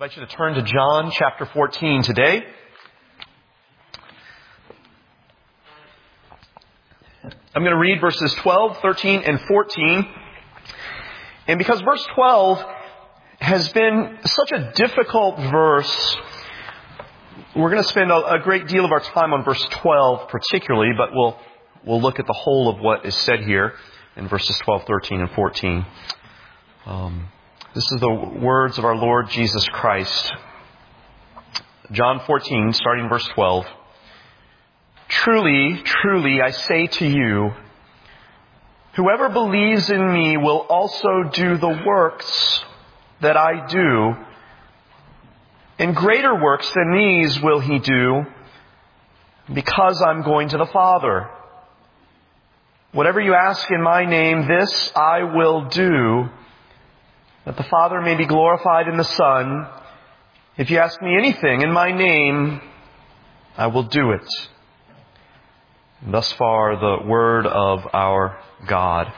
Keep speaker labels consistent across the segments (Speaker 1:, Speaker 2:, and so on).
Speaker 1: I invite you to turn to John chapter 14 today. I'm going to read verses 12, 13, and 14. And because verse 12 has been such a difficult verse, we're going to spend a great deal of our time on verse 12 particularly, but we'll look at the whole of what is said here in verses 12, 13, and 14. This is the words of our Lord Jesus Christ. John 14, starting verse 12. Truly, truly, I say to you, whoever believes in me will also do the works that I do, and greater works than these will he do, because I'm going to the Father. Whatever you ask in my name, this I will do, that the Father may be glorified in the Son. If you ask me anything in my name, I will do it. And thus far, the word of our God.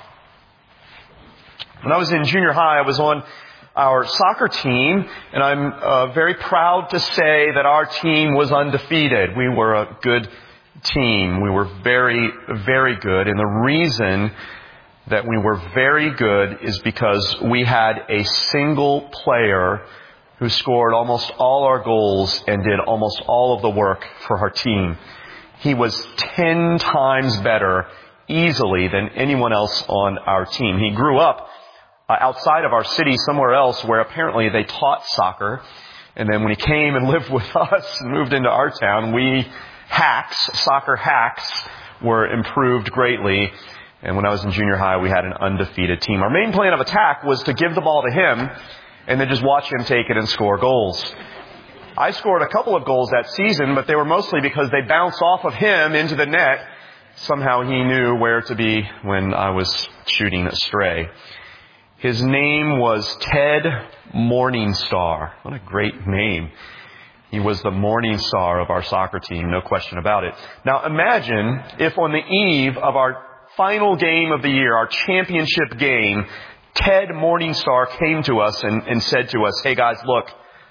Speaker 1: When I was in junior high, I was on our soccer team, and I'm very proud to say that our team was undefeated. We were a good team. We were very, very good. And the reason that we were very good is because we had a single player who scored almost all our goals and did almost all of the work for our team. He was 10 times better easily than anyone else on our team. He grew up outside of our city somewhere else where apparently they taught soccer. And then when he came and lived with us and moved into our town, we soccer hacks, were improved greatly. And when I was in junior high, we had an undefeated team. Our main plan of attack was to give the ball to him and then just watch him take it and score goals. I scored a couple of goals that season, but they were mostly because they bounced off of him into the net. Somehow he knew where to be when I was shooting astray. His name was Ted Morningstar. What a great name. He was the morning star of our soccer team, no question about it. Now imagine if on the eve of our final game of the year, our championship game, Ted Morningstar came to us and said to us, hey guys, look,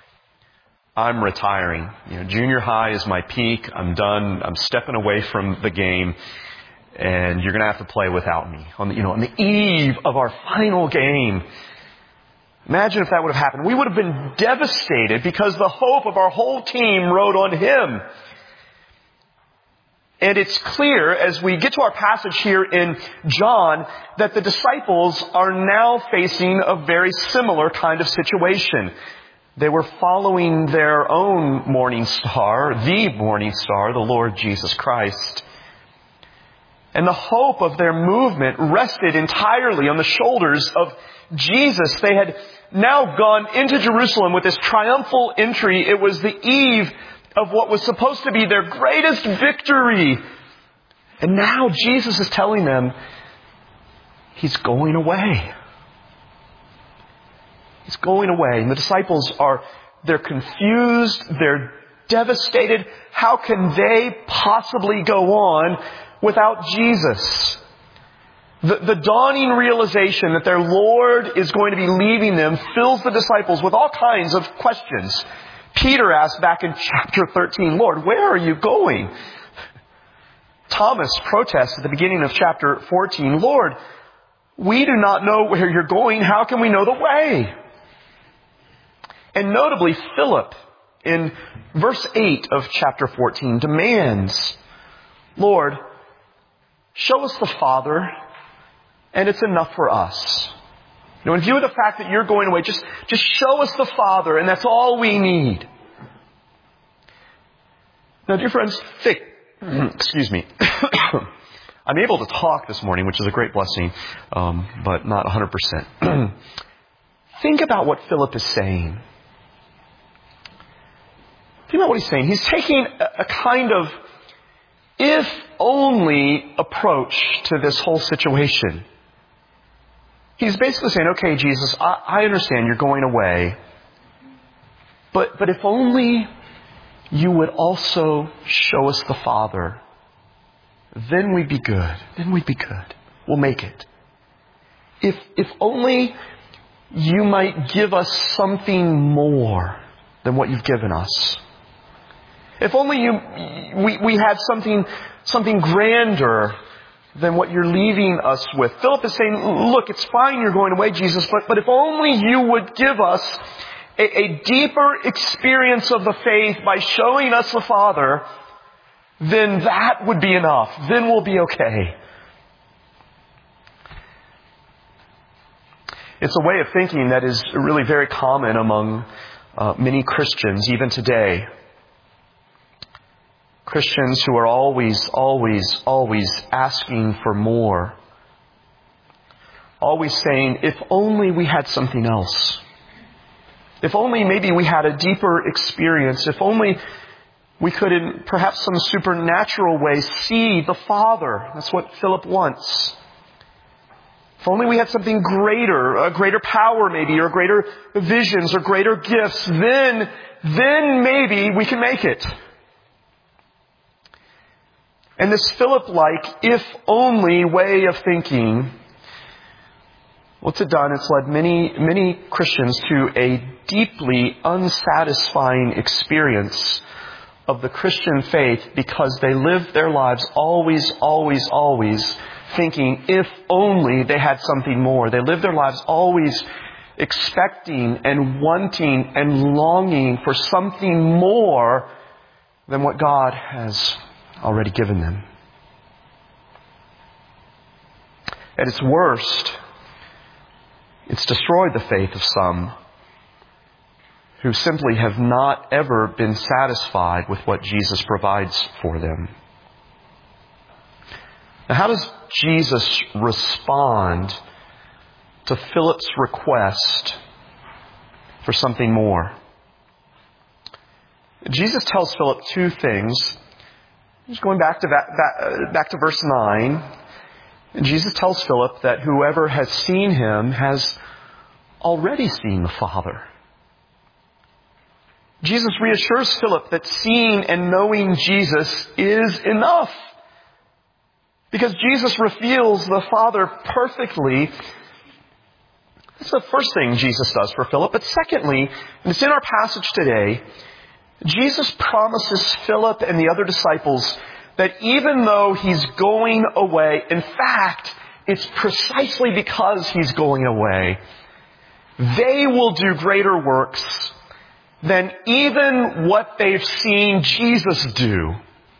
Speaker 1: I'm retiring. Junior high is my peak. I'm done. I'm stepping away from the game, and you're going to have to play without me on the eve of our final game. Imagine if that would have happened. We would have been devastated because the hope of our whole team rode on him. And it's clear as we get to our passage here in John that the disciples are now facing a very similar kind of situation. They were following their own morning star, the Lord Jesus Christ. And the hope of their movement rested entirely on the shoulders of Jesus. They had now gone into Jerusalem with this triumphal entry. It was the eve of what was supposed to be their greatest victory. And now Jesus is telling them He's going away. He's going away. And the disciples they're confused. They're devastated. How can they possibly go on without Jesus? The dawning realization that their Lord is going to be leaving them fills the disciples with all kinds of questions. Peter asked back in chapter 13, Lord, where are you going? Thomas protests at the beginning of chapter 14, Lord, we do not know where you're going. How can we know the way? And notably, Philip, in verse 8 of chapter 14, demands, Lord, show us the Father, and it's enough for us. In view of the fact that you're going away, just show us the Father, and that's all we need. Now, dear friends, excuse me. I'm able to talk this morning, which is a great blessing, but not 100%. Think about what Philip is saying. Think about what he's saying. He's taking a kind of if only approach to this whole situation. He's basically saying, okay, Jesus, I understand you're going away, but if only you would also show us the Father, then we'd be good. We'll make it. If only you might give us something more. than what you've given us. If only we had something grander than what you're leaving us with. Philip is saying, look, it's fine you're going away, Jesus, but if only you would give us a deeper experience of the faith by showing us the Father, then that would be enough. Then we'll be okay. It's a way of thinking that is really very common among many Christians, even today. Christians who are always asking for more. Always saying, if only we had something else. If only maybe we had a deeper experience. If only we could in perhaps some supernatural way see the Father. That's what Philip wants. If only we had something greater, a greater power maybe, or greater visions, or greater gifts, then maybe we can make it. And this Philip-like, if only way of thinking, what's it done? It's led many Christians to a deeply unsatisfying experience of the Christian faith because they live their lives always thinking, if only they had something more. They live their lives always expecting and wanting and longing for something more than what God has already given them. At its worst, it's destroyed the faith of some who simply have not ever been satisfied with what Jesus provides for them. Now, how does Jesus respond to Philip's request for something more? Jesus tells Philip two things. Just going back to verse 9, Jesus tells Philip that whoever has seen him has already seen the Father. Jesus reassures Philip that seeing and knowing Jesus is enough. Because Jesus reveals the Father perfectly. That's the first thing Jesus does for Philip. But secondly, and it's in our passage today, Jesus promises Philip and the other disciples that even though He's going away, in fact, it's precisely because He's going away, they will do greater works than even what they've seen Jesus do.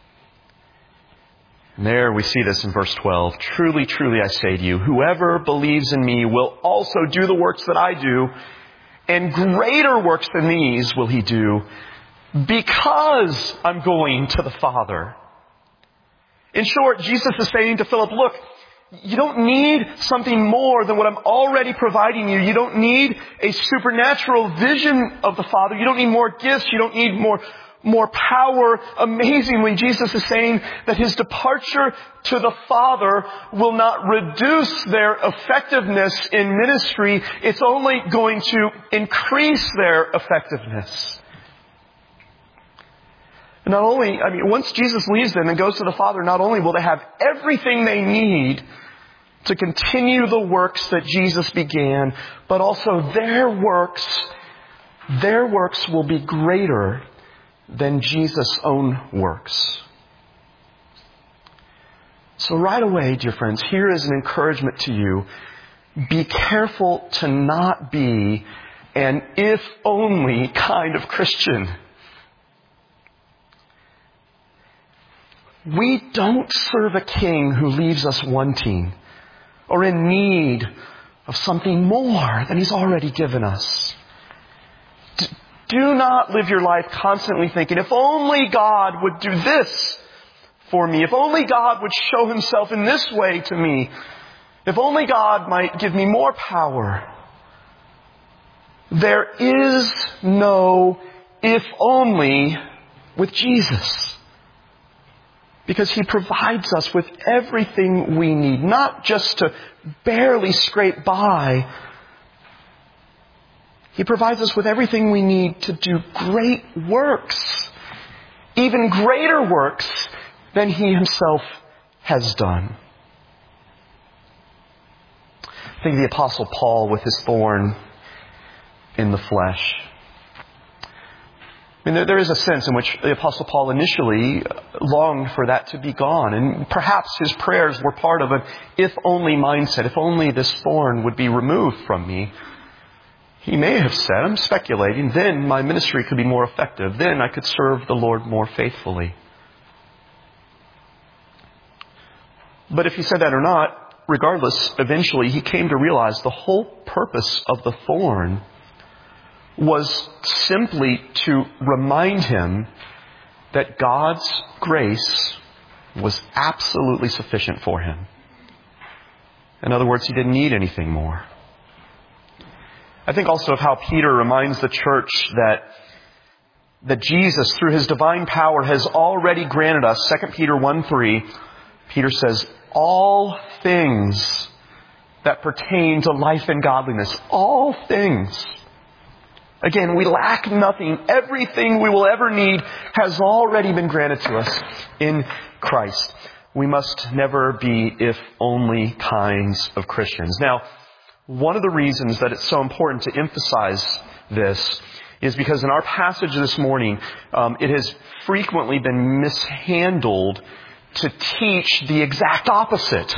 Speaker 1: And there we see this in verse 12. Truly, truly, I say to you, whoever believes in me will also do the works that I do, and greater works than these will he do, because I'm going to the Father. In short, Jesus is saying to Philip, look, you don't need something more than what I'm already providing you. You don't need a supernatural vision of the Father. You don't need more gifts. You don't need more power. Amazingly, Jesus is saying that His departure to the Father will not reduce their effectiveness in ministry. It's only going to increase their effectiveness. Not only, once Jesus leaves them and goes to the Father, not only will they have everything they need to continue the works that Jesus began, but also their works will be greater than Jesus' own works. So right away, dear friends, here is an encouragement to you. Be careful to not be an if-only kind of Christian. We don't serve a king who leaves us wanting or in need of something more than He's already given us. Do not live your life constantly thinking, if only God would do this for me, if only God would show Himself in this way to me, if only God might give me more power. There is no if only with Jesus. Because He provides us with everything we need, not just to barely scrape by. He provides us with everything we need to do great works, even greater works than He Himself has done. Think of the Apostle Paul with his thorn in the flesh. I mean, there is a sense in which the Apostle Paul initially longed for that to be gone. And perhaps his prayers were part of an if-only mindset. If only this thorn would be removed from me. He may have said, I'm speculating, then my ministry could be more effective. Then I could serve the Lord more faithfully. But if he said that or not, regardless, eventually he came to realize the whole purpose of the thorn was simply to remind him that God's grace was absolutely sufficient for him. In other words, he didn't need anything more. I think also of how Peter reminds the church that Jesus, through his divine power, has already granted us. 2 Peter 1:3, Peter says, all things that pertain to life and godliness, all things. Again, we lack nothing. Everything we will ever need has already been granted to us in Christ. We must never be if-only kinds of Christians. Now, one of the reasons that it's so important to emphasize this is because in our passage this morning, it has frequently been mishandled to teach the exact opposite.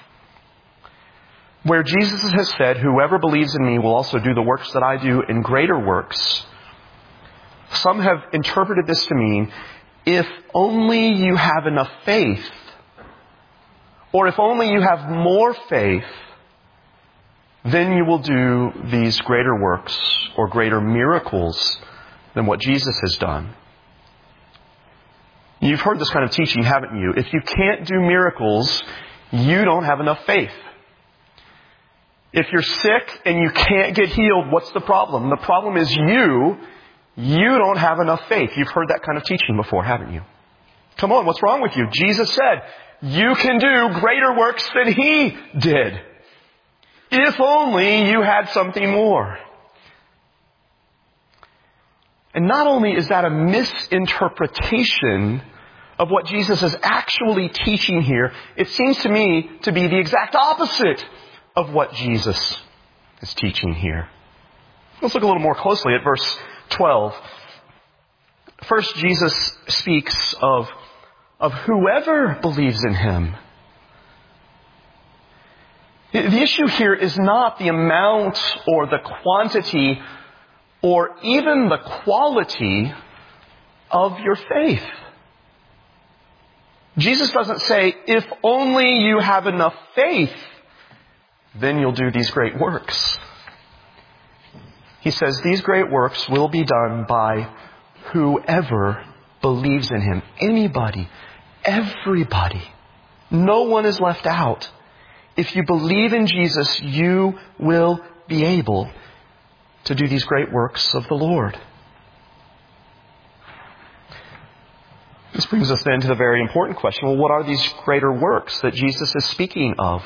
Speaker 1: Where Jesus has said, whoever believes in me will also do the works that I do and greater works. Some have interpreted this to mean, if only you have enough faith, or if only you have more faith, then you will do these greater works or greater miracles than what Jesus has done. You've heard this kind of teaching, haven't you? If you can't do miracles, you don't have enough faith. If you're sick and you can't get healed, what's the problem? The problem is you don't have enough faith. You've heard that kind of teaching before, haven't you? Come on, what's wrong with you? Jesus said, you can do greater works than He did. If only you had something more. And not only is that a misinterpretation of what Jesus is actually teaching here, it seems to me to be the exact opposite of what Jesus is teaching here. Let's look a little more closely at verse 12. First, Jesus speaks of whoever believes in Him. The issue here is not the amount or the quantity or even the quality of your faith. Jesus doesn't say, if only you have enough faith, then you'll do these great works. He says these great works will be done by whoever believes in Him. Anybody, everybody. No one is left out. If you believe in Jesus, you will be able to do these great works of the Lord. This brings us then to the very important question. Well, what are these greater works that Jesus is speaking of?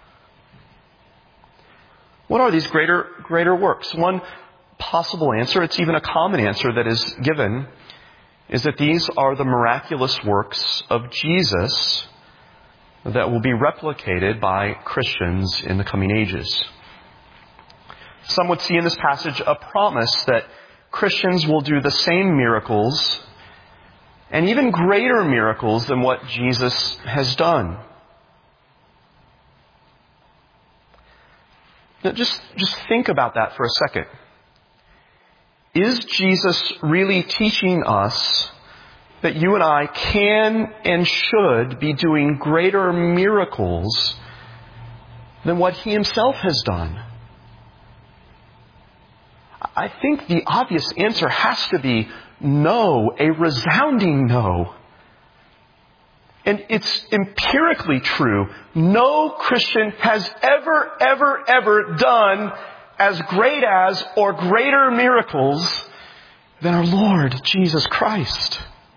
Speaker 1: What are these greater works? One possible answer, it's even a common answer that is given, is that these are the miraculous works of Jesus that will be replicated by Christians in the coming ages. Some would see in this passage a promise that Christians will do the same miracles and even greater miracles than what Jesus has done. Now just think about that for a second. Is Jesus really teaching us that you and I can and should be doing greater miracles than what He Himself has done? I think the obvious answer has to be no, a resounding no. And it's empirically true. No Christian has ever done as great as or greater miracles than our Lord Jesus Christ.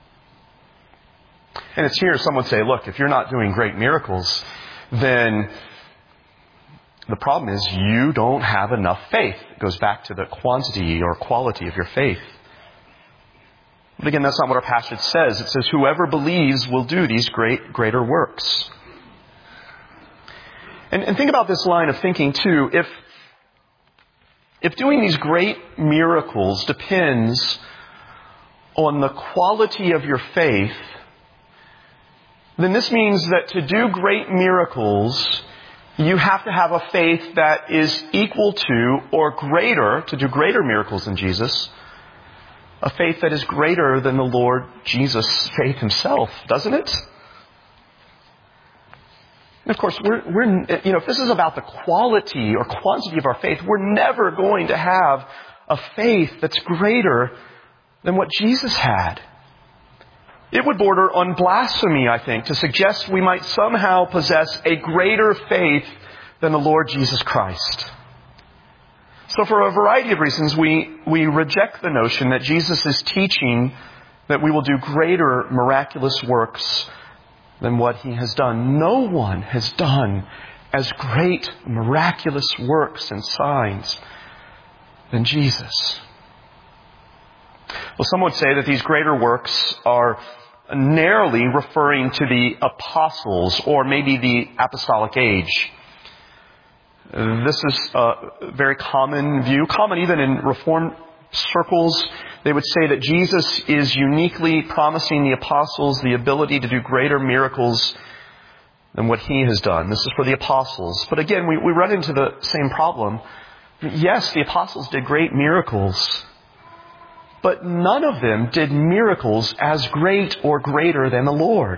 Speaker 1: And it's here some would say, look, if you're not doing great miracles, then the problem is you don't have enough faith. It goes back to the quantity or quality of your faith. But again, that's not what our passage says. It says, whoever believes will do these greater works. And think about this line of thinking too. If doing these great miracles depends on the quality of your faith, then this means that to do great miracles, you have to have a faith that is equal to or greater, to do greater miracles than Jesus, a faith that is greater than the Lord Jesus' faith himself, doesn't it? And of course, if this is about the quality or quantity of our faith, we're never going to have a faith that's greater than what Jesus had. It would border on blasphemy, I think, to suggest we might somehow possess a greater faith than the Lord Jesus Christ. So for a variety of reasons, we reject the notion that Jesus is teaching that we will do greater miraculous works than what he has done. No one has done as great miraculous works and signs than Jesus. Well, some would say that these greater works are narrowly referring to the apostles or maybe the apostolic age. This is a very common view, common even in Reformed circles. They would say that Jesus is uniquely promising the apostles the ability to do greater miracles than what he has done. This is for the apostles. But again, we run into the same problem. Yes, the apostles did great miracles, but none of them did miracles as great or greater than the Lord.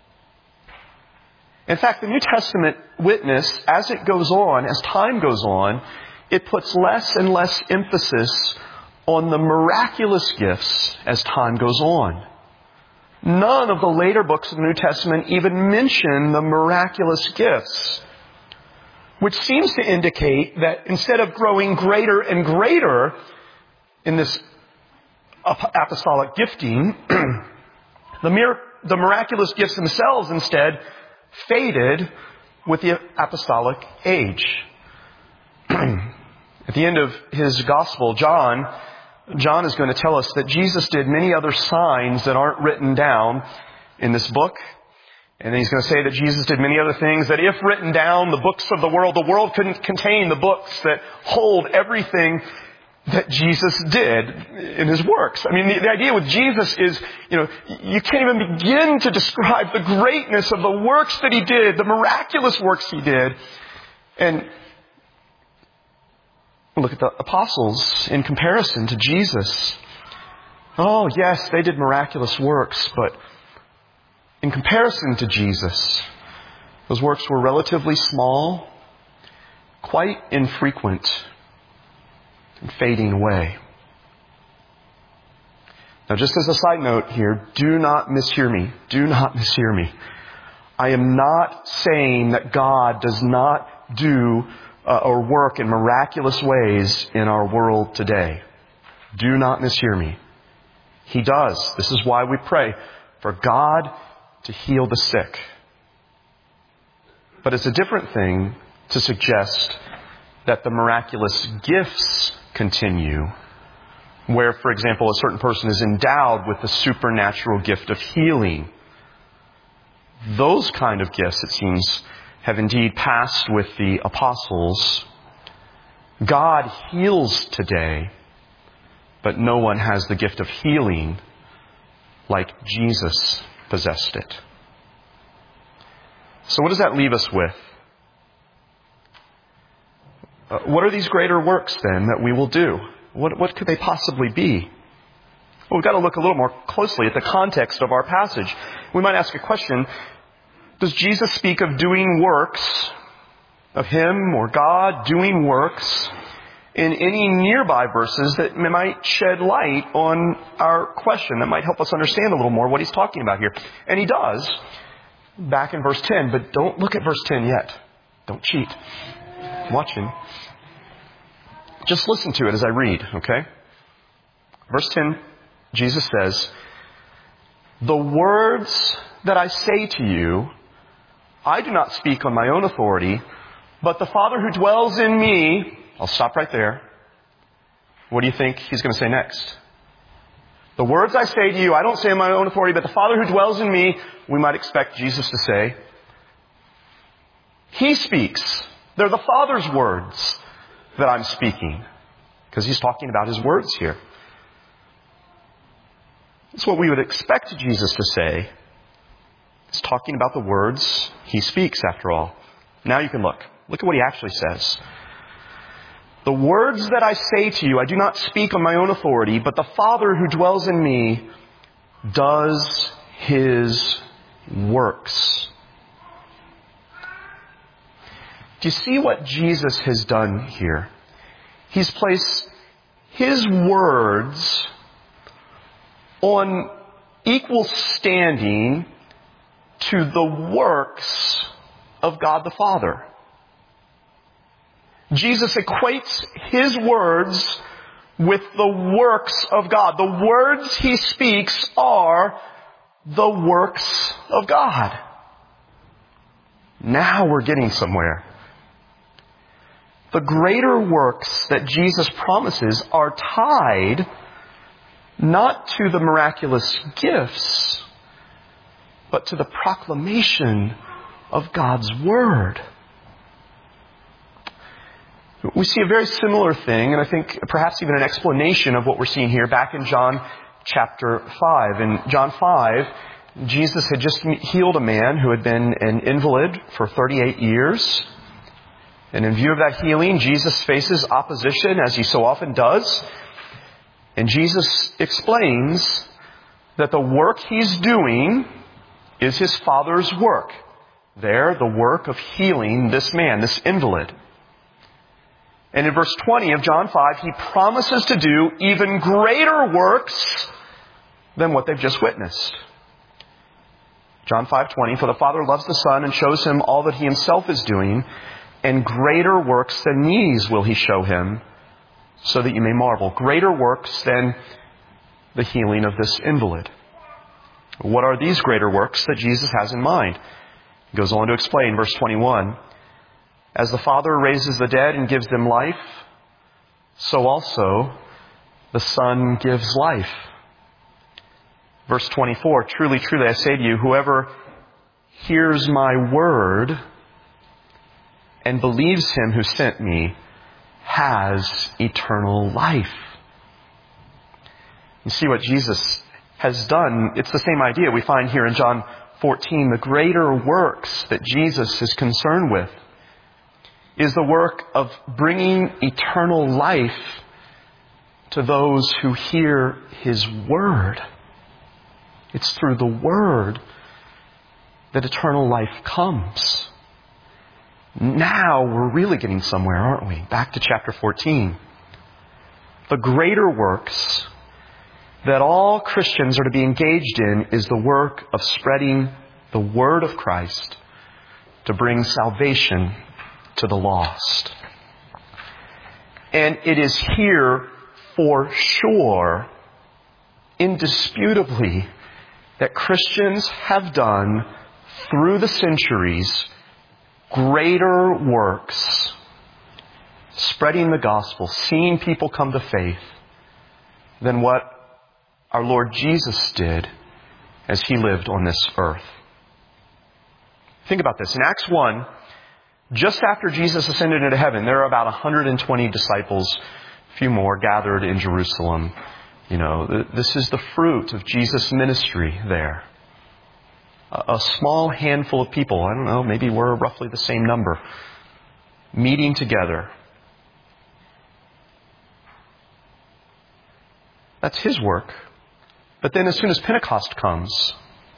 Speaker 1: In fact, the New Testament witness, as it goes on, as time goes on, it puts less and less emphasis on the miraculous gifts as time goes on. None of the later books of the New Testament even mention the miraculous gifts, which seems to indicate that instead of growing greater and greater in this apostolic gifting, the miraculous gifts themselves instead faded with the apostolic age. At the end of his gospel, John is going to tell us that Jesus did many other signs that aren't written down in this book. And then he's going to say that Jesus did many other things that if written down, the world couldn't contain the books that hold everything that Jesus did in his works. I mean, the idea with Jesus is, you can't even begin to describe the greatness of the works that he did, the miraculous works he did. And look at the apostles in comparison to Jesus. Oh, yes, they did miraculous works, but in comparison to Jesus, those works were relatively small, quite infrequent, and fading away. Now, just as a side note here, do not mishear me. Do not mishear me. I am not saying that God does not do or work in miraculous ways in our world today. Do not mishear me. He does. This is why we pray for God to heal the sick. But it's a different thing to suggest that the miraculous gifts continue, where, for example, a certain person is endowed with the supernatural gift of healing. Those kind of gifts, it seems, have indeed passed with the apostles. God heals today, but no one has the gift of healing like Jesus possessed it. So what does that leave us with? What are these greater works then that we will do? What could they possibly be? Well, we've got to look a little more closely at the context of our passage. We might ask a question. Does Jesus speak of doing works, of him or God doing works, in any nearby verses that might shed light on our question, that might help us understand a little more what he's talking about here? And he does, back in verse 10. But don't look at verse 10 yet. Don't cheat. Watch him. Just listen to it as I read, okay? Verse 10, Jesus says, "The words that I say to you, I do not speak on my own authority, but the Father who dwells in me..." I'll stop right there. What do you think he's going to say next? "The words I say to you, I don't say on my own authority, but the Father who dwells in me..." We might expect Jesus to say, he speaks. They're the Father's words that I'm speaking. Because he's talking about his words here. That's what we would expect Jesus to say. He's talking about the words he speaks, after all. Now you can look. Look at what he actually says. The words that I say to you, I do not speak on my own authority, but the Father who dwells in me does his works. Do you see what Jesus has done here? He's placed his words on equal standing to the works of God the Father. Jesus equates his words with the works of God. The words he speaks are the works of God. Now we're getting somewhere. The greater works that Jesus promises are tied not to the miraculous gifts, but to the proclamation of God's Word. We see a very similar thing, and I think perhaps even an explanation of what we're seeing here back in John chapter 5. In John 5, Jesus had just healed a man who had been an invalid for 38 years. And in view of that healing, Jesus faces opposition, as he so often does. And Jesus explains that the work he's doing is his Father's work. There, the work of healing this man, this invalid. And in verse 20 of John 5, he promises to do even greater works than what they've just witnessed. John 5:20, for the Father loves the Son and shows him all that he himself is doing, and greater works than these will he show him, so that you may marvel. Greater works than the healing of this invalid. What are these greater works that Jesus has in mind? He goes on to explain, verse 21, as the Father raises the dead and gives them life, so also the Son gives life. Verse 24, truly, truly, I say to you, whoever hears my word and believes him who sent me has eternal life. You see what Jesus has done. It's the same idea we find here in John 14. The greater works that Jesus is concerned with is the work of bringing eternal life to those who hear his word. It's through the word that eternal life comes. Now we're really getting somewhere, aren't we? Back to chapter 14. The greater works that all Christians are to be engaged in is the work of spreading the word of Christ to bring salvation to the lost. And it is here for sure, indisputably, that Christians have done through the centuries greater works, spreading the gospel, seeing people come to faith, than what our Lord Jesus did as he lived on this earth. Think about this. In Acts 1, just after Jesus ascended into heaven, there are about 120 disciples, a few more, gathered in Jerusalem. You know, this is the fruit of Jesus' ministry there. A small handful of people, I don't know, maybe we're roughly the same number, meeting together. That's his work. But then as soon as Pentecost comes,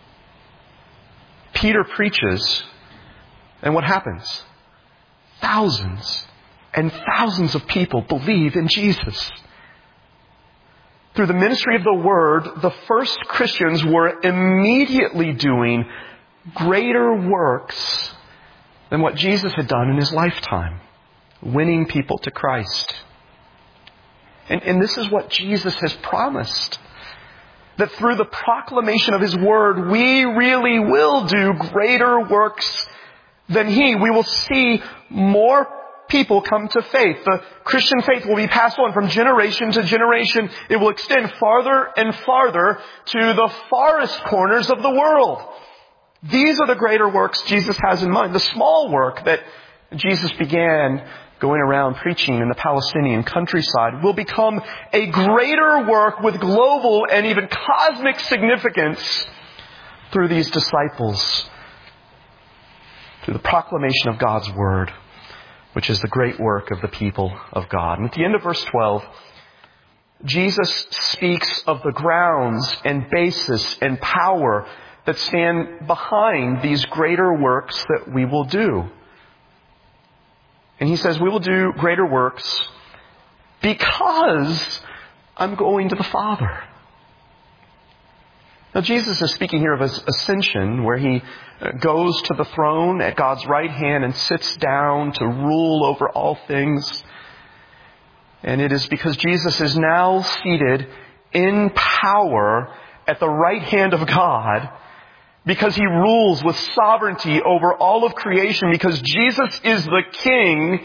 Speaker 1: Peter preaches, and what happens? Thousands and thousands of people believe in Jesus. Through the ministry of the Word, the first Christians were immediately doing greater works than what Jesus had done in his lifetime, winning people to Christ. And this is what Jesus has promised, that through the proclamation of his Word, we really will do greater works than he. We will see more people come to faith. The Christian faith will be passed on from generation to generation. It will extend farther and farther to the farthest corners of the world. These are the greater works Jesus has in mind. The small work that Jesus began going around preaching in the Palestinian countryside will become a greater work with global and even cosmic significance through these disciples, through the proclamation of God's Word, which is the great work of the people of God. And at the end of verse 12, Jesus speaks of the grounds and basis and power that stand behind these greater works that we will do. And he says, we will do greater works because I'm going to the Father. Now, Jesus is speaking here of his ascension, where he goes to the throne at God's right hand and sits down to rule over all things. And it is because Jesus is now seated in power at the right hand of God, because he rules with sovereignty over all of creation, because Jesus is the King,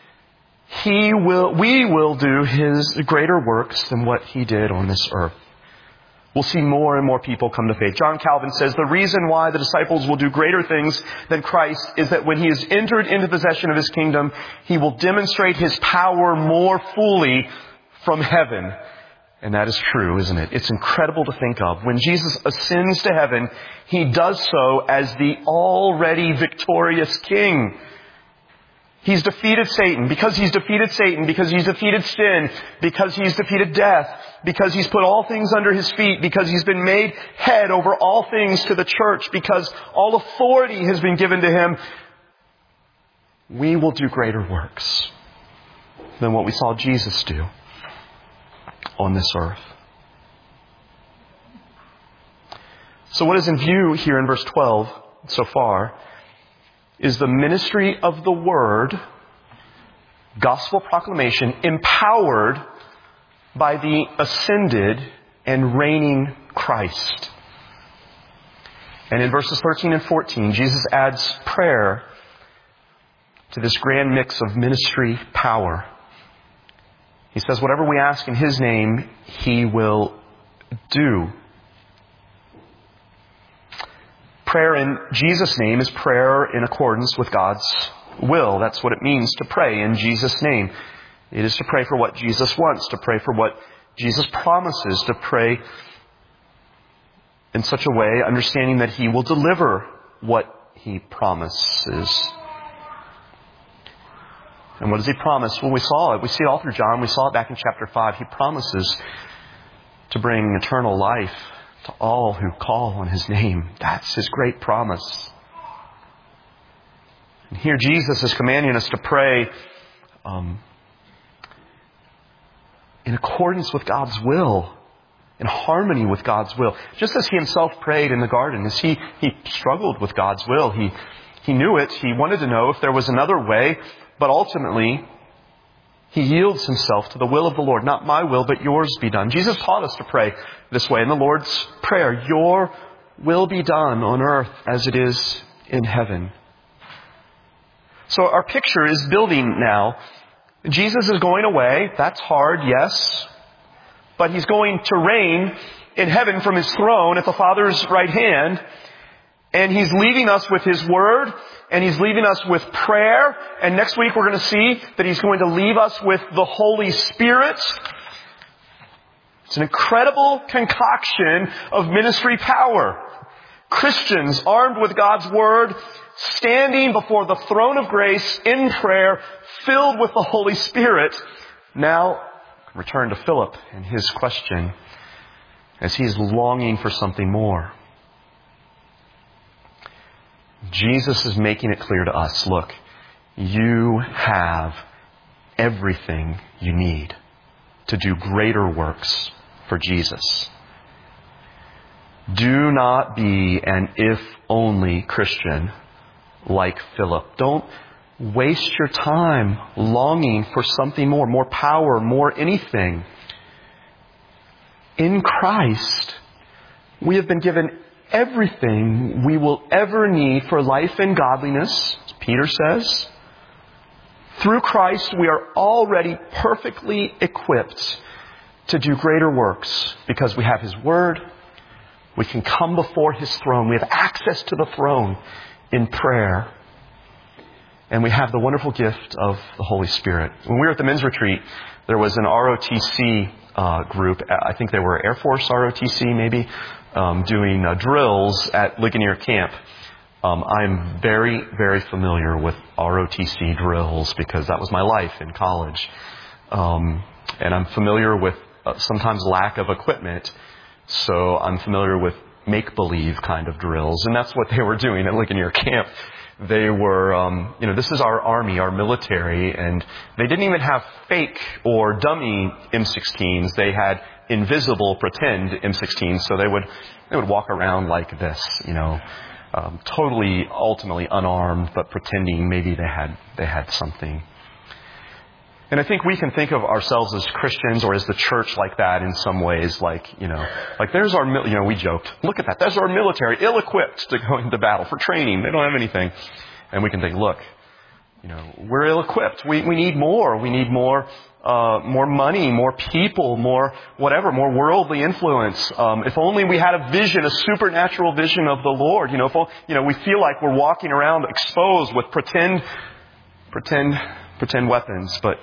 Speaker 1: we will do his greater works than what he did on this earth. We'll see more and more people come to faith. John Calvin says the reason why the disciples will do greater things than Christ is that when he has entered into possession of his kingdom, he will demonstrate his power more fully from heaven. And that is true, isn't it? It's incredible to think of. When Jesus ascends to heaven, he does so as the already victorious King. He's defeated Satan. Because he's defeated Satan, because he's defeated sin, because he's defeated death, because he's put all things under his feet, because he's been made head over all things to the church, because all authority has been given to him, we will do greater works than what we saw Jesus do on this earth. So what is in view here in verse 12 so far is the ministry of the Word, gospel proclamation, empowered by the ascended and reigning Christ. And in verses 13 and 14, Jesus adds prayer to this grand mix of ministry power. He says, whatever we ask in his name, he will do. Prayer in Jesus' name is prayer in accordance with God's will. That's what it means to pray in Jesus' name. It is to pray for what Jesus wants, to pray for what Jesus promises, to pray in such a way, understanding that he will deliver what he promises. And what does he promise? Well, we saw it. We see it all through John. We saw it back in chapter 5. He promises to bring eternal life to all who call on his name. That's his great promise. And here Jesus is commanding us to pray in accordance with God's will, in harmony with God's will. Just as he himself prayed in the garden, as he struggled with God's will. He knew it. He wanted to know if there was another way. But ultimately, he yields himself to the will of the Lord. Not my will, but yours be done. Jesus taught us to pray this way in the Lord's Prayer. Your will be done on earth as it is in heaven. So our picture is building now. Jesus is going away. That's hard, yes. But he's going to reign in heaven from his throne at the Father's right hand. And he's leaving us with his word, and he's leaving us with prayer. And next week we're going to see that he's going to leave us with the Holy Spirit. It's an incredible concoction of ministry power. Christians armed with God's word, standing before the throne of grace in prayer, filled with the Holy Spirit. Now, return to Philip and his question as he's longing for something more. Jesus is making it clear to us, look, you have everything you need to do greater works for Jesus. Do not be an if-only Christian like Philip. Don't waste your time longing for something more power, more anything. In Christ, we have been given everything we will ever need for life and godliness, as Peter says. Through Christ, we are already perfectly equipped to do greater works because we have his word. We can come before his throne. We have access to the throne in prayer. And we have the wonderful gift of the Holy Spirit. When we were at the men's retreat, there was an ROTC group. I think they were Air Force ROTC maybe, doing drills at Ligonier Camp. I'm very, very familiar with ROTC drills because that was my life in college. And I'm familiar with sometimes lack of equipment. So I'm familiar with make-believe kind of drills. And that's what they were doing at Ligonier Camp. They were, this is our army, our military, and they didn't even have fake or dummy M16s. They had invisible, pretend M16s. So they would walk around like this, totally, ultimately unarmed, but pretending maybe they had something. And I think we can think of ourselves as Christians or as the church like that in some ways, like there's our, we joked, look at that, there's our military ill-equipped to go into battle for training. They don't have anything. And we can think, look, we're ill-equipped. We need more. We need more money, more people, more whatever, more worldly influence. If only we had a vision, a supernatural vision of the Lord. We feel like we're walking around exposed with pretend weapons, but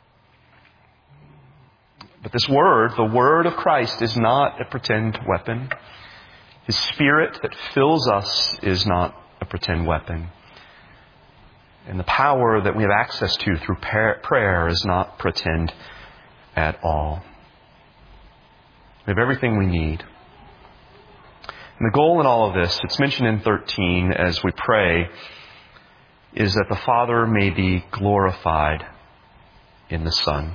Speaker 1: this word, the word of Christ, is not a pretend weapon. His Spirit that fills us is not a pretend weapon. And the power that we have access to through prayer is not pretend at all. We have everything we need. And the goal in all of this, it's mentioned in 13 as we pray, is that the Father may be glorified in the Son.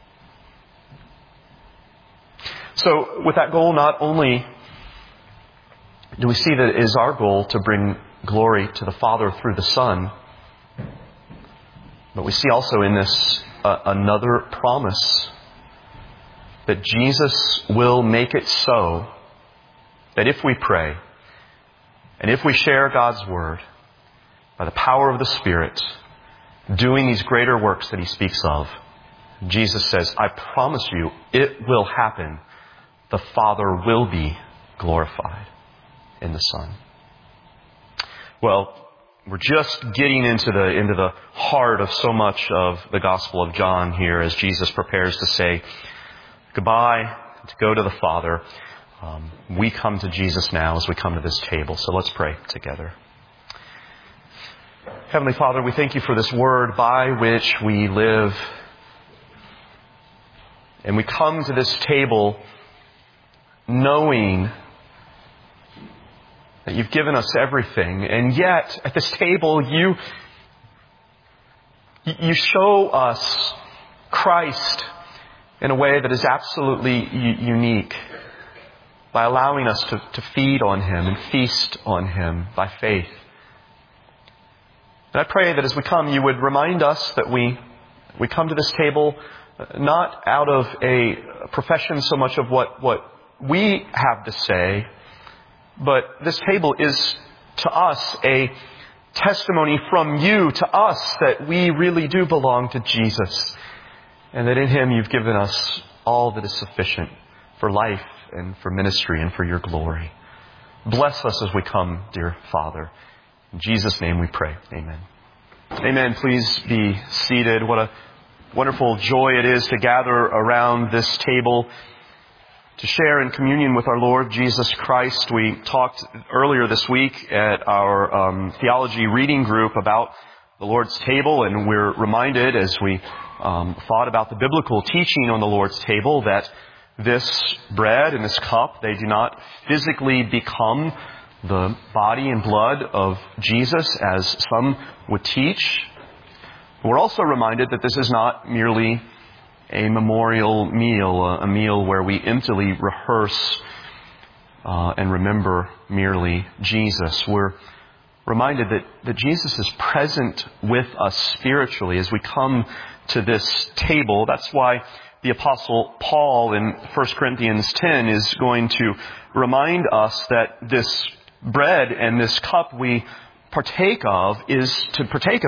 Speaker 1: So with that goal, not only do we see that it is our goal to bring glory to the Father through the Son, but we see also in this another promise that Jesus will make it so that if we pray and if we share God's Word, by the power of the Spirit, doing these greater works that He speaks of, Jesus says, I promise you, it will happen. The Father will be glorified in the Son. Well, we're just getting into the heart of so much of the Gospel of John here as Jesus prepares to say goodbye, to go to the Father. We come to Jesus now as we come to this table. So let's pray together. Heavenly Father, we thank You for this word by which we live. And we come to this table knowing that You've given us everything. And yet, at this table, You show us Christ in a way that is absolutely unique by allowing us to feed on Him and feast on Him by faith. And I pray that as we come, You would remind us that we come to this table not out of a profession so much of what we have to say, but this table is to us a testimony from You to us that we really do belong to Jesus, and that in Him You've given us all that is sufficient for life and for ministry and for Your glory. Bless us as we come, dear Father. In Jesus' name we pray. Amen. Amen. Please be seated. What a wonderful joy it is to gather around this table to share in communion with our Lord Jesus Christ. We talked earlier this week at our theology reading group about the Lord's table, and we're reminded as we thought about the biblical teaching on the Lord's table that this bread and this cup, they do not physically become the body and blood of Jesus as some would teach. We're also reminded that this is not merely a memorial meal, a meal where we emptily rehearse and remember merely Jesus. We're reminded that Jesus is present with us spiritually as we come to this table. That's why the Apostle Paul in 1 Corinthians 10 is going to remind us that this bread and this cup we partake of is to partake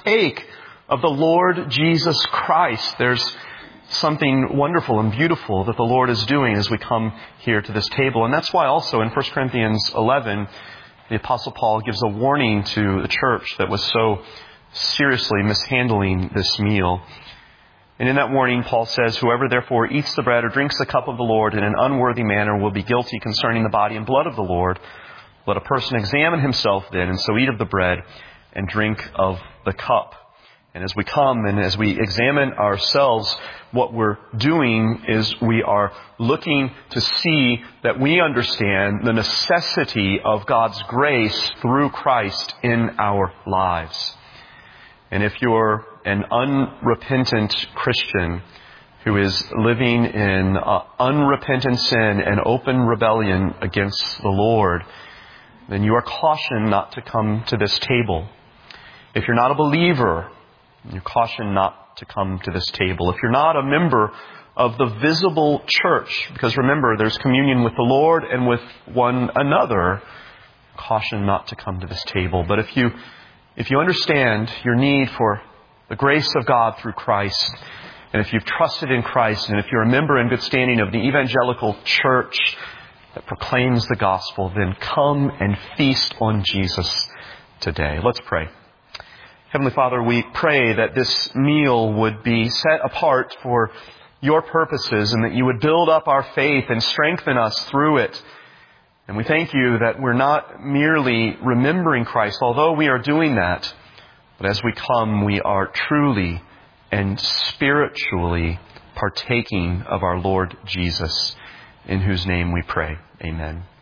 Speaker 1: of the Lord Jesus Christ. There's something wonderful and beautiful that the Lord is doing as we come here to this table. And that's why also in 1 Corinthians 11, the Apostle Paul gives a warning to the church that was so seriously mishandling this meal. And in that warning, Paul says, "Whoever therefore eats the bread or drinks the cup of the Lord in an unworthy manner will be guilty concerning the body and blood of the Lord. Let a person examine himself then, and so eat of the bread and drink of the cup." And as we come and as we examine ourselves, what we're doing is we are looking to see that we understand the necessity of God's grace through Christ in our lives. And if you're an unrepentant Christian who is living in unrepentant sin and open rebellion against the Lord, then you are cautioned not to come to this table. If you're not a believer, you're cautioned not to come to this table. If you're not a member of the visible church, because remember, there's communion with the Lord and with one another, caution not to come to this table. But if you understand your need for the grace of God through Christ, and if you've trusted in Christ, and if you're a member in good standing of the evangelical church that proclaims the gospel, then come and feast on Jesus today. Let's pray. Heavenly Father, we pray that this meal would be set apart for your purposes and that you would build up our faith and strengthen us through it. And we thank you that we're not merely remembering Christ, although we are doing that, but as we come, we are truly and spiritually partaking of our Lord Jesus, in whose name we pray. Amen.